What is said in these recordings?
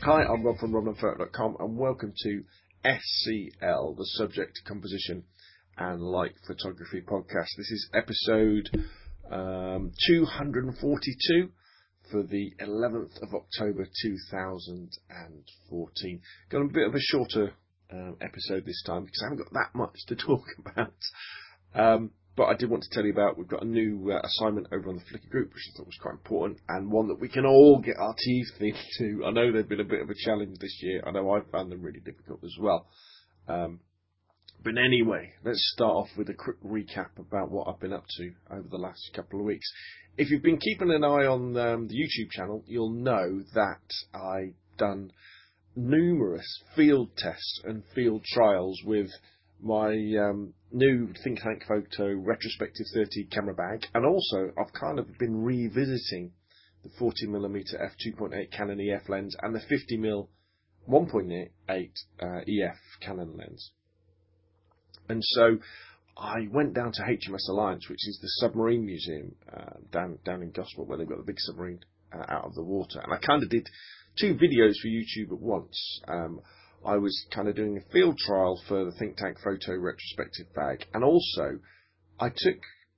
Hi, I'm Rob from robandphoto.com and welcome to SCL, the Subject Composition and Light Photography Podcast. This is episode 242 for the 11th of October 2014. Got a bit of a shorter episode this time because I haven't got that much to talk about. But I did want to tell you about, we've got a new assignment over on the Flickr group, which I thought was quite important, and one that we can all get our teeth into. I know they've been a bit of a challenge this year. I know I've found them really difficult as well. But anyway, let's start off with a quick recap about what I've been up to over the last couple of weeks. If you've been keeping an eye on the YouTube channel, you'll know that I've done numerous field tests and field trials with my new Think Tank Photo Retrospective 30 camera bag, and also I've kind of been revisiting the 40mm f2.8 Canon EF lens and the 50mm 1.8 EF Canon lens. And so I went down to HMS Alliance, which is the submarine museum down in Gosport, where they've got the big submarine out of the water, and I kind of did two videos for YouTube at once. I was kind of doing a field trial for the Think Tank Photo Retrospective bag, and also I took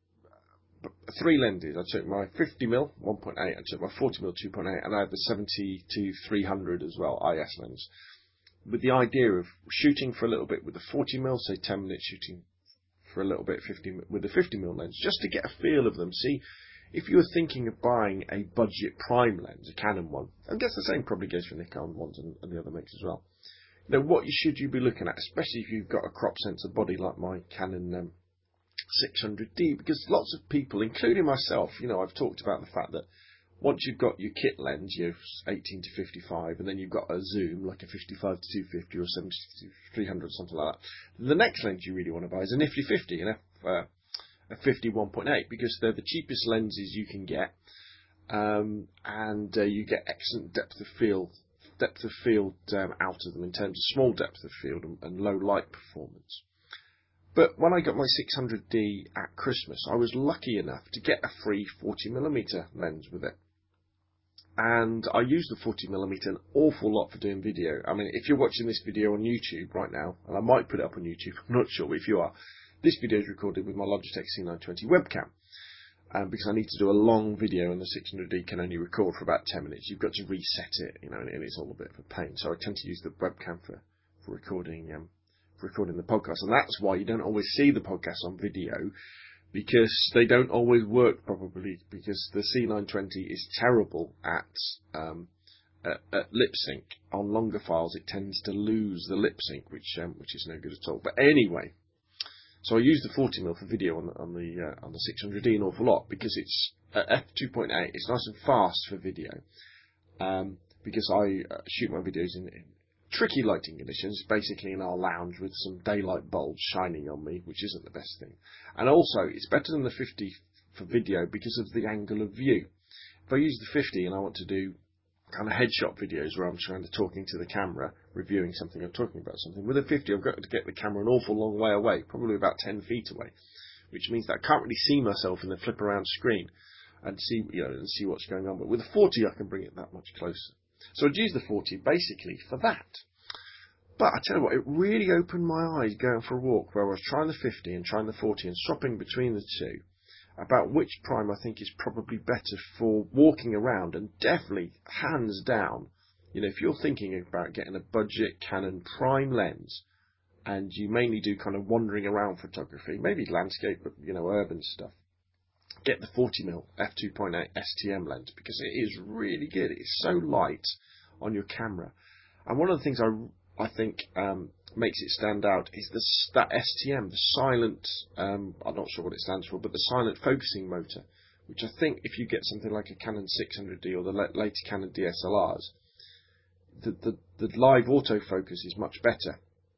three lenses. I took my 50mm 1.8, I took my 40mm 2.8, and I had the 70-300 as well, IS lens, with the idea of shooting for a little bit with the 40mm, say 10 minutes shooting for a little bit with the 50mm lens, just to get a feel of them. See, if you were thinking of buying a budget prime lens, a Canon one, I guess the same probably goes for Nikon ones and the other makes as well. You know, what should you be looking at, especially if you've got a crop sensor body like my Canon 600D, because lots of people, including myself, you know, I've talked about the fact that once you've got your kit lens, your 18-55, and then you've got a zoom, like a 55-250 or 70-300, something like that, the next lens you really want to buy is a nifty 50, a 50 1.8, because they're the cheapest lenses you can get, and you get excellent depth of field out of them in terms of small depth of field and low light performance. But when I got my 600D at Christmas, I was lucky enough to get a free 40mm lens with it. And I use the 40mm an awful lot for doing video. I mean, if you're watching this video on YouTube right now, and I might put it up on YouTube, I'm not sure, but if you are, this video is recorded with my Logitech C920 webcam. Because I need to do a long video and the 600D can only record for about 10 minutes. You've got to reset it, you know, and it's all a bit of a pain. So I tend to use the webcam for recording the podcast. And that's why you don't always see the podcast on video, because they don't always work properly, because the C920 is terrible at lip sync. On longer files, it tends to lose the lip sync, which is no good at all. But anyway, so I use the 40mm for video on the 600D an awful lot, because it's f2.8. It's nice and fast for video, because I shoot my videos in tricky lighting conditions, basically in our lounge with some daylight bulbs shining on me, which isn't the best thing. And also, it's better than the 50 for video because of the angle of view. If I use the 50 and I want to do kind of headshot videos where I'm trying to talking to the camera, reviewing something or talking about something, with a 50 I've got to get the camera an awful long way away, probably about 10 feet away, which means that I can't really see myself in the flip around screen and see what's going on. But with the 40 I can bring it that much closer. So I'd use the 40 basically for that. But I tell you what, it really opened my eyes going for a walk where I was trying the 50 and trying the 40 and swapping between the two, about which prime I think is probably better for walking around, and definitely, hands down, you know, if you're thinking about getting a budget Canon prime lens, and you mainly do kind of wandering around photography, maybe landscape, but, you know, urban stuff, get the 40mm f2.8 STM lens, because it is really good. It's so light on your camera. And one of the things I think makes it stand out is that STM, the silent, I'm not sure what it stands for, but the silent focusing motor, which I think if you get something like a Canon 600D or the later Canon DSLRs, the live autofocus is much better.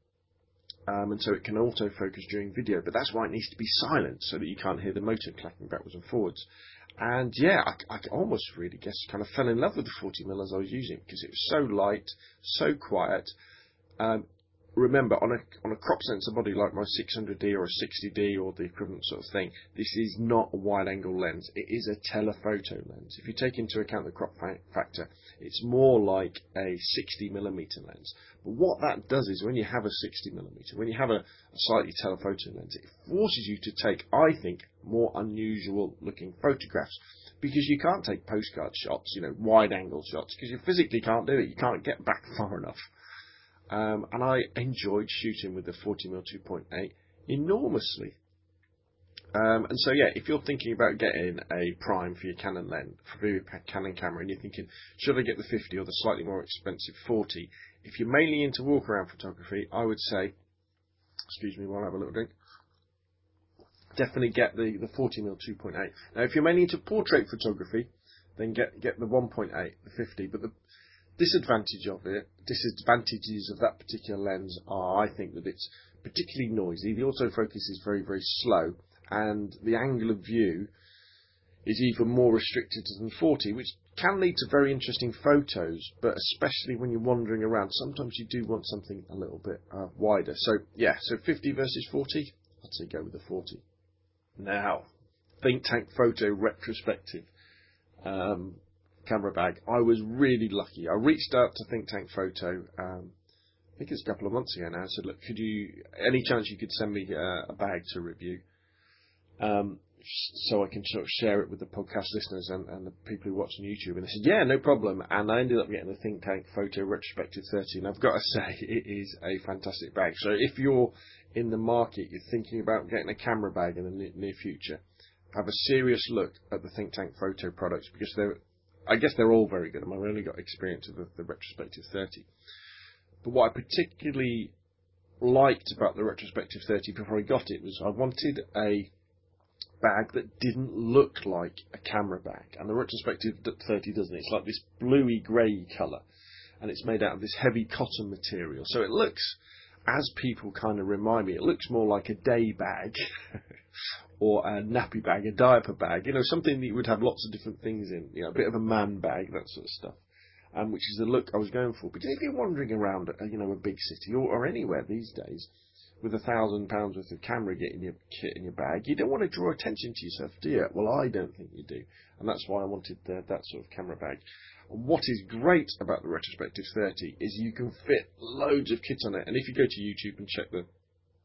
And so it can autofocus during video, but that's why it needs to be silent, so that you can't hear the motor clacking backwards and forwards. And yeah, I almost really guess kind of fell in love with the 40mm as I was using it, because it was so light, so quiet. remember, on a crop sensor body like my 600D or a 60D or the equivalent sort of thing, this is not a wide-angle lens. It is a telephoto lens. If you take into account the crop factor, it's more like a 60mm lens. But what that does is when you have a 60mm, when you have a slightly telephoto lens, it forces you to take, I think, more unusual-looking photographs. Because you can't take postcard shots, wide-angle shots, because you physically can't do it. You can't get back far enough. And I enjoyed shooting with the 40mm 2.8 enormously. And so, yeah, if you're thinking about getting a prime for your Canon lens, for your Canon camera, and you're thinking, should I get the 50 or the slightly more expensive 40? If you're mainly into walk-around photography, I would say, excuse me while I have a little drink, definitely get the 40mm 2.8. Now, if you're mainly into portrait photography, then get the 1.8, the 50. But the disadvantages of that particular lens are, I think, that it's particularly noisy. The autofocus is very, very slow, and the angle of view is even more restricted than 40, which can lead to very interesting photos, but especially when you're wandering around, sometimes you do want something a little bit wider. So, yeah, so 50 versus 40, I'd say go with the 40. Now, Think Tank Photo retrospective camera bag. I was really lucky. I reached out to Think Tank Photo, I think it's a couple of months ago now. I said, look, any chance you could send me a bag to review, so I can sort of share it with the podcast listeners and the people who watch on YouTube? And they said, yeah, no problem. And I ended up getting the Think Tank Photo Retrospective 30, and I've got to say, it is a fantastic bag. So if you're in the market, you're thinking about getting a camera bag in the near future, have a serious look at the Think Tank Photo products, because I guess they're all very good. I've only got experience of the Retrospective 30. But what I particularly liked about the Retrospective 30 before I got it was I wanted a bag that didn't look like a camera bag. And the Retrospective 30 doesn't. It's like this bluey grey colour. And it's made out of this heavy cotton material. So it looks, as people kind of remind me, it looks more like a day bag or a nappy bag, a diaper bag, something that you would have lots of different things in, a bit of a man bag, that sort of stuff, which is the look I was going for. Because if you're wandering around, a big city or anywhere these days with £1,000 worth of camera kit in your bag, you don't want to draw attention to yourself, do you? Well, I don't think you do. And that's why I wanted that sort of camera bag. And what is great about the Retrospective 30 is you can fit loads of kit on it. And if you go to YouTube and check the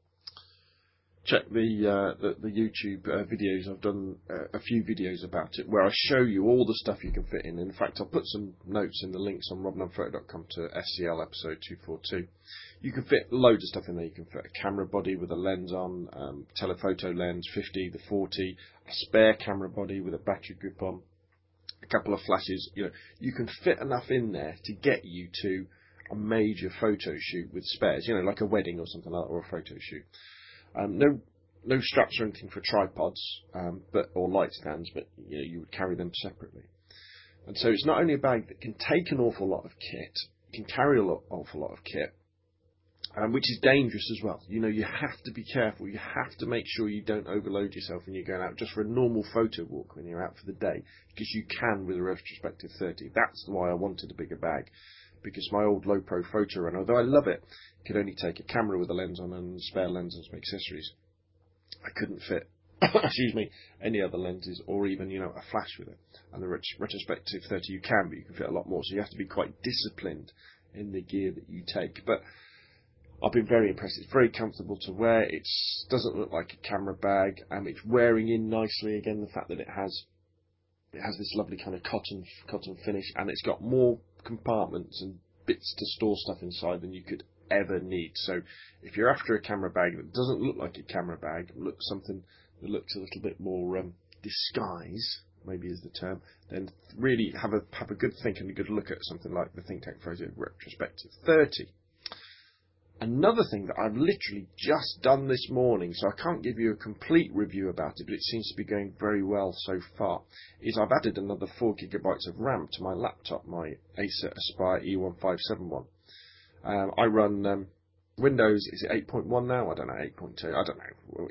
YouTube videos, I've done a few videos about it where I show you all the stuff you can fit in. In fact, I'll put some notes in the links on robnunphoto.com to SCL episode 242. You can fit loads of stuff in there. You can fit a camera body with a lens on, telephoto lens, 50, the 40, a spare camera body with a battery grip on, a couple of flashes. You can fit enough in there to get you to a major photo shoot with spares, like a wedding or something like that, or a photo shoot. No straps or anything for tripods, or light stands, but you would carry them separately. And so it's not only a bag that can take an awful lot of kit, it can carry an awful lot of kit, which is dangerous as well. You have to be careful. You have to make sure you don't overload yourself when you're going out just for a normal photo walk when you're out for the day, because you can with a Retrospective 30. That's why I wanted a bigger bag, because my old low pro photo runner, although I love it, could only take a camera with a lens on and a spare lens and some accessories. I couldn't fit, any other lenses or even, a flash with it. And the Retrospective 30 you can, but you can fit a lot more. So you have to be quite disciplined in the gear that you take. But I've been very impressed. It's very comfortable to wear. It doesn't look like a camera bag, and it's wearing in nicely. Again, the fact that it has this lovely kind of cotton finish, and it's got more compartments and bits to store stuff inside than you could ever need. So if you're after a camera bag that doesn't look like a camera bag, something that looks a little bit more disguise, maybe is the term, then really have a good think and a good look at something like the Think Tank Photo Retrospective 30. Another thing that I've literally just done this morning, so I can't give you a complete review about it, but it seems to be going very well so far, is I've added another 4GB of RAM to my laptop, my Acer Aspire E1571. I run Windows, is it 8.1 now? I don't know, 8.2, I don't know.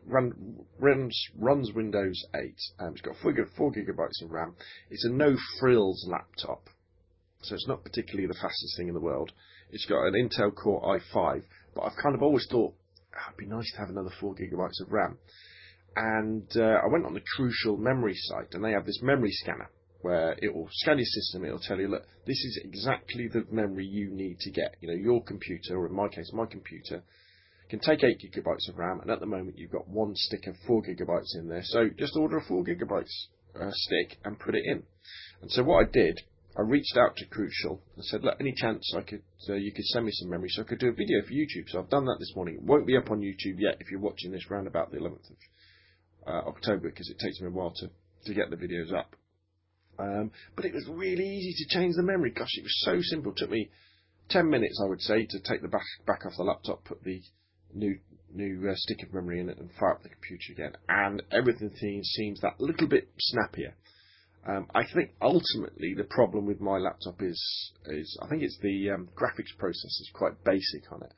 It runs Windows 8. It's got 4GB of RAM. It's a no-frills laptop, so it's not particularly the fastest thing in the world. It's got an Intel Core i5, but I've kind of always thought it'd be nice to have another 4 gigabytes of RAM. And I went on the Crucial Memory site, and they have this memory scanner where it will scan your system. It will tell you, look, this is exactly the memory you need to get. Your computer, or in my case, my computer, can take 8 gigabytes of RAM, and at the moment you've got one stick of 4 gigabytes in there. So just order a 4 gigabytes stick and put it in. And so what I did, I reached out to Crucial and said, look, any chance you could send me some memory so I could do a video for YouTube. So I've done that this morning. It won't be up on YouTube yet if you're watching this round about the 11th of October, because it takes me a while to get the videos up. But it was really easy to change the memory. Gosh, it was so simple. It took me 10 minutes, I would say, to take the back off the laptop, put the new stick of memory in it, and fire up the computer again. And everything seems that little bit snappier. I think ultimately the problem with my laptop is I think it's the graphics processor is quite basic on it.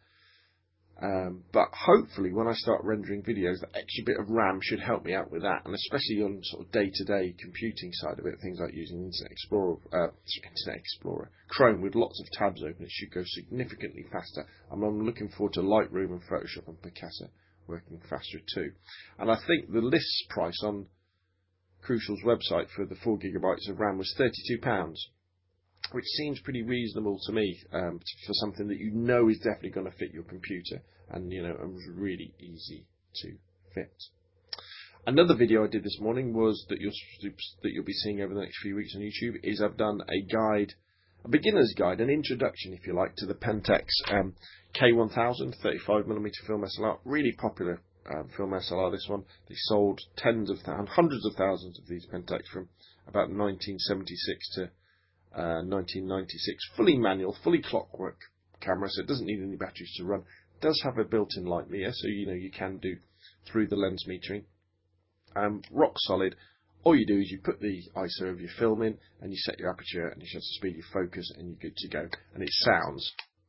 But hopefully when I start rendering videos, that extra bit of RAM should help me out with that, and especially on sort of day-to-day computing side of it, things like using Internet Explorer, Chrome with lots of tabs open, it should go significantly faster. And I'm looking forward to Lightroom and Photoshop and Picasa working faster too. And I think the list price on Crucial's website for the 4 gigabytes of RAM was £32, which seems pretty reasonable to me for something that is definitely going to fit your computer, and and was really easy to fit. Another video I did this morning was that you'll be seeing over the next few weeks on YouTube is I've done a beginner's guide, an introduction, if you like, to the Pentax K1000 35mm film SLR. Really popular film SLR, this one. They sold hundreds of thousands of these Pentax from about 1976 to 1996. Fully manual, fully clockwork camera, so it doesn't need any batteries to run. It does have a built-in light meter, so you can do through the lens metering. Rock solid. All you do is you put the ISO of your film in, and you set your aperture, and you set the speed of your focus, and you're good to go. And it sounds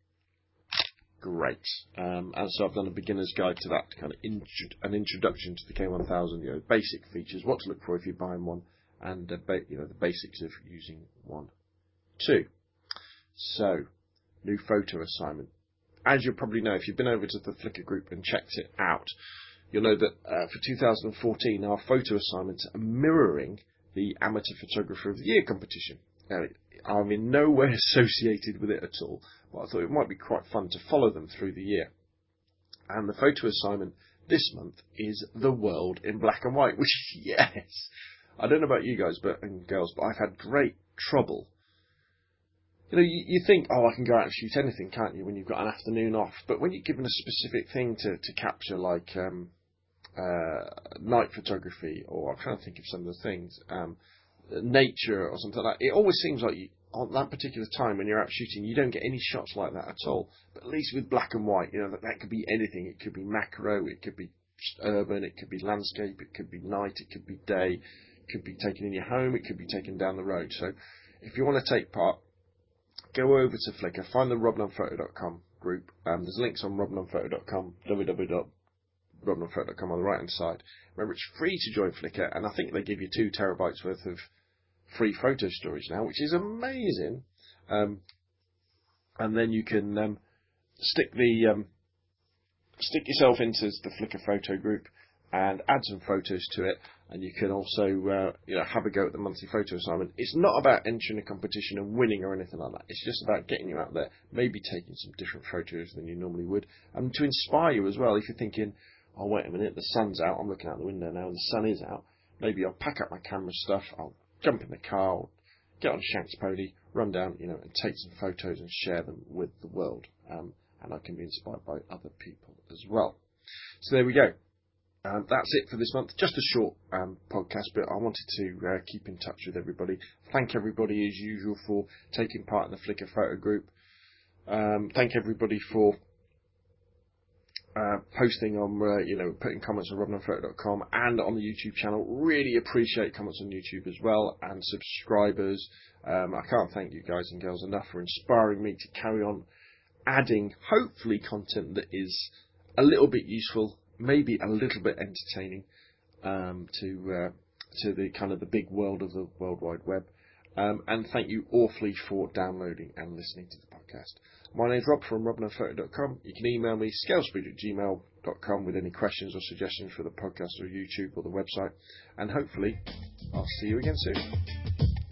great. And so I've done a beginner's guide to that, kind of an introduction to the K1000, basic features, what to look for if you're buying one, and the basics of using one too. So, new photo assignment. As you'll probably know, if you've been over to the Flickr group and checked it out, you'll know that for 2014 our photo assignments are mirroring the Amateur Photographer of the Year competition. Now, I'm in no way associated with it at all, but I thought it might be quite fun to follow them through the year. And the photo assignment this month is The World in Black and White, which, yes, I don't know about you guys and girls, but I've had great trouble. You think, I can go out and shoot anything, can't you, when you've got an afternoon off? But when you're given a specific thing to capture, like night photography, or I'm trying to think of some of the things, nature or something like that, it always seems like on that particular time when you're out shooting, you don't get any shots like that at all. But at least with black and white, that could be anything. It could be macro, it could be urban, it could be landscape, it could be night, it could be day, it could be taken in your home, it could be taken down the road. So if you want to take part, go over to Flickr, find the robnunphoto.com group. There's links on robnunphoto.com, www.robnunphoto.com on the right hand side. Remember, it's free to join Flickr, and I think they give you 2 terabytes worth of free photo storage now, which is amazing. And then you can stick yourself into the Flickr photo group and add some photos to it, and you can also have a go at the monthly photo assignment. It's not about entering a competition and winning or anything like that. It's just about getting you out there, maybe taking some different photos than you normally would, and to inspire you as well. If you're thinking, oh wait a minute, the sun's out, I'm looking out the window now and the sun is out, maybe I'll pack up my camera stuff, I'll jump in the car, I'll get on Shanks Pony, run down, and take some photos and share them with the world, and I can be inspired by other people as well. So there we go. That's it for this month. Just a short podcast, but I wanted to keep in touch with everybody. Thank everybody as usual for taking part in the Flickr photo group. Thank everybody for posting on, putting comments on robnunphoto.com and on the YouTube channel. Really appreciate comments on YouTube as well, and subscribers. I can't thank you guys and girls enough for inspiring me to carry on adding, hopefully, content that is a little bit useful, maybe a little bit entertaining, to the kind of the big world of the World Wide Web. And thank you awfully for downloading and listening to the podcast. podcast. My name's Rob from robandphoto.com. You can email me, scalesbridge@gmail.com, with any questions or suggestions for the podcast or YouTube or the website. And hopefully, I'll see you again soon.